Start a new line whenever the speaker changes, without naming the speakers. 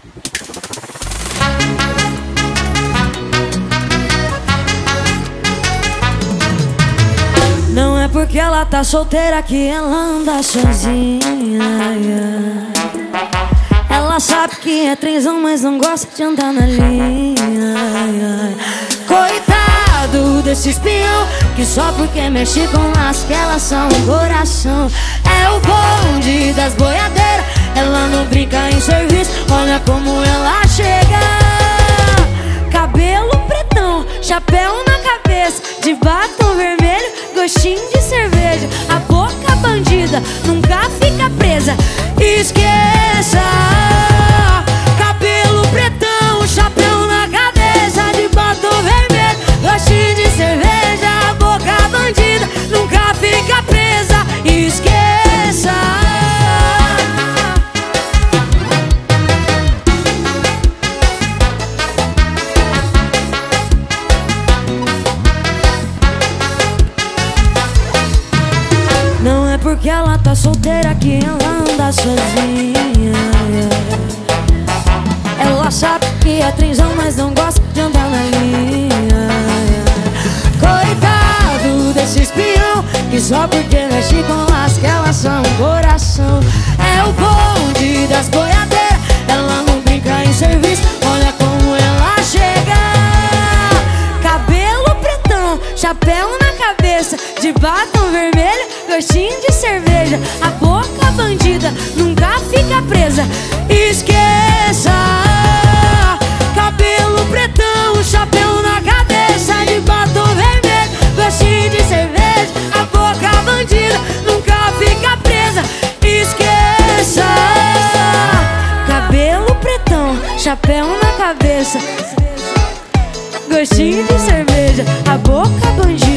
Não é porque ela tá solteira que ela anda sozinha. Ela sabe que é trenzão, mas não gosta de andar na linha. Coitado desse espião que só porque mexe com as que elas são um coração. É o bonde das boiadeiras, ela não brinca em serviço. Olha como ela chega. Cabelo pretão, chapéu na cabeça, de batom vermelho, gostinho de cerveja. A boca bandida nunca fica presa. Esqueça. Cabelo pretão, chapéu na cabeça, de batom vermelho, gostinho de cerveja. A boca bandida nunca fica presa. Esqueça. Não é porque ela tá solteira que ela anda sozinha. Ela sabe que é trenzão, mas não gosta de andar na linha. Coitado desse espião que só porque mexe com as que elas são um coração. É o bonde das boiadeiras, ela não brinca em serviço. Olha como ela chega. Cabelo pretão, chapéu na cabeça, de batom vermelho, gostinho de cerveja. A boca bandida nunca fica presa. Esqueça. Cabelo pretão, chapéu na cabeça, de batom vermelho, gostinho de cerveja. A boca bandida nunca fica presa. Esqueça. Cabelo pretão, chapéu na cabeça, gostinho de cerveja. A boca bandida